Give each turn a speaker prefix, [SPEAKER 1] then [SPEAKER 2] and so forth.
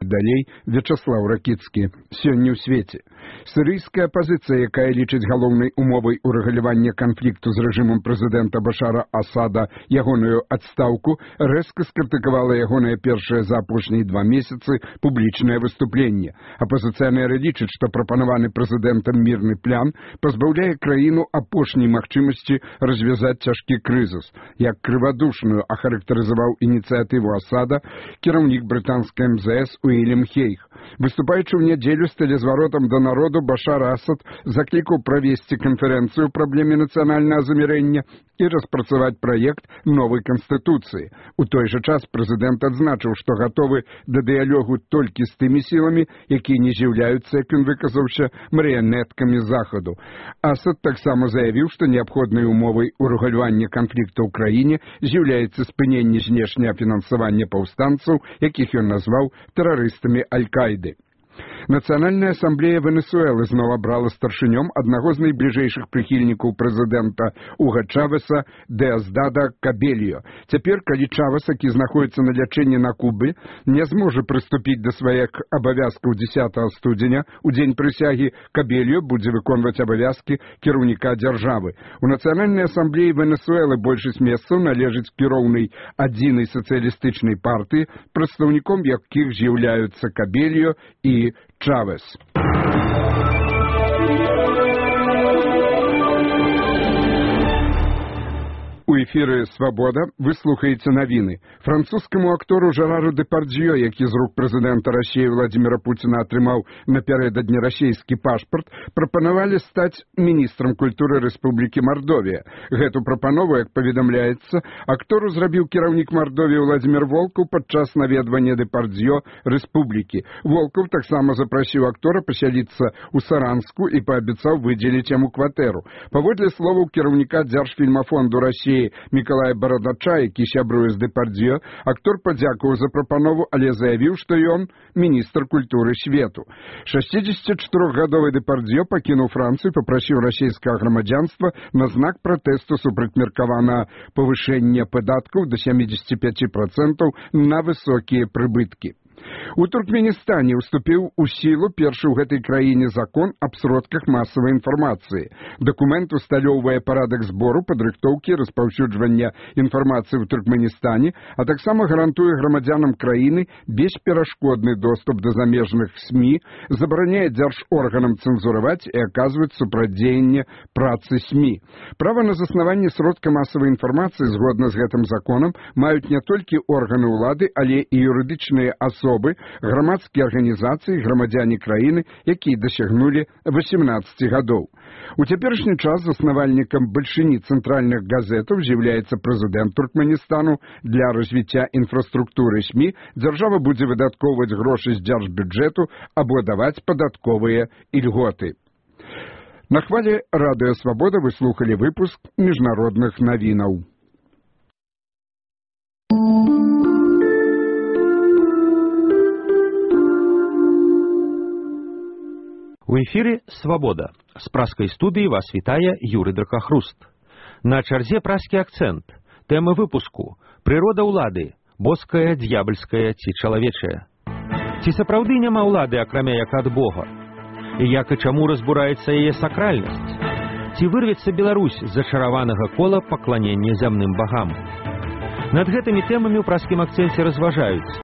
[SPEAKER 1] далей Вячаслаў Ракіцкі. Сёння ў свеце. Сірыйская апазіцыя, якая лічыць галоўнай умовай урэгулявання канфлікту з рэжымам прэзідэнта Башара Асада ягоную адстаўку, рэзка скрытыкавала ягонае першае за апошнія 2 месяцы публічнае выступленне. Апазіцыянеры лічаць, што прапанаваны прэзідэнтам мірны план пазбаўляе краіну апошняй магчымасці развязаць цяжкі крызіс. Як крывадушную ахарактарызаваў ініцыятыву Асада кіраўнік брытанскай МЗС Уільям Хейг. Выступаючы ў нядзелю з тэлезваротам да народу, Башар Асад заклікаў правесці канферэнцыю ў праблеме нацыянальнага замірэння і распрацаваць праект новай канстытуцыі. У той жа час прэзідэнт адзначыў, што гатовы да дыялогу толькі з тымі сіламі, якія не з'яўляюцца, як ён выказаўся, марыянеткамі Захаду. Асад таксама заявіў, што неабходнай умовай урэгулявання канфлікту ў краіне з'яўляецца спыненне знешняга фінансавання паўстанцаў, якіх ён назваў тэрарыстамі Аль-Каіды. Нацыянальная асамблея Венесуэлы зноў абрала старшынём аднаго з найбліжэйшых прыхільнікаў прэзідэнта Уга Чавеса Деаздада Кабельо. Цяпер, калі Чавес, які знаходзіцца на лячэнні на Кубе, не зможа прыступіць да сваіх абавязкаў 10 студзеня, у дзень прысягі, Кабельо будзе выконваць абавязкі кіраўніка дзяржавы. У Нацыянальнай асамблеі Венесуэлы большасць месцаў належыць кіроўнай адзінай сацыялістычнай партыі, прадстаўніком якіх з'яўляюцца Кабельо і Чавес. У эфіры «Свабода» вы слухаеце навіны. Французскаму актору Жерару Дэпардзьё, які з рук прэзідэнта Расіі Владзіміра Пуціна атрымаў напярэдадні расійскі пашпарт, прапанавалі стаць міністрам культуры Рэспублікі Мардовія. Гэту прапанову, як паведамляецца, актору зрабіў кіраўнік Мардовіі Владзімір Волкаў падчас наведвання Дэпардзьё рэспублікі. Волкаў таксама запрасіў актора пасяліцца ў Саранску і паабяцаў выдзеліць яму кватэру. Паводле словаў кіраўніка Дзяржфільмафонду Расіі Мікалая Барадача, які сябруе з Дэпардзьё, актор падзякаваў за прапанову, але заявіў, што ён міністр культуры свету. 64-гадовы Дэпардзьё пакінуў Францыю, папрасіў расійскага грамадзянства на знак пратэсту супраць меркаванага павышэння падаткаў да 75% на высокія прыбыткі. У Туркменістане уступіў у сілу першы ў гэтай краіне закон аб сродках масавай інфармацыі. Дакумент усталёўвае парадак збору, падрыхтоўкі, распаўсюджвання інфармацыі ў Туркменістане, а таксама гарантуе грамадзянам краіны бесперашкодны доступ да замежных СМІ, забараняе дзяржорганам цэнзураваць і аказваць супрацьдзеянне працы СМІ. Права на заснаванне сродка масавай інфармацыі згодна з гэтым законам маюць не толькі органы ўлады, але і юрыдычныя асобы, грамадскія арганізацыі, грамадзяне краіны, якія дасягнулі 18 гадоў. У цяперашні час заснавальнікам бальшыні цэнтральных газетаў з'яўляецца прэзідэнт Туркменістану. Для развіцця інфраструктуры СМІ дзяржава будзе выдаткоўваць грошы з дзяржбюджэту або даваць падатковыя ільготы. На хвале радыё «Свабода» вы слухалі выпуск міжнародных навінаў.
[SPEAKER 2] У эфіры «Свабода». З праскай студыі вас вітае Юрый Дракахруст. На чарзе праскі акцэнт. Тэма выпуску «Прырода ўлады. Боская, д'ябальская ці чалавечая». Ці сапраўды няма ўлады, акрамя як ад Бога? І як і чаму разбураецца яе сакральнасць? Ці вырвецца Беларусь з зачараванага кола пакланення зямным багам? Над гэтымі тэмамі ў праскім акцэнце разважаюць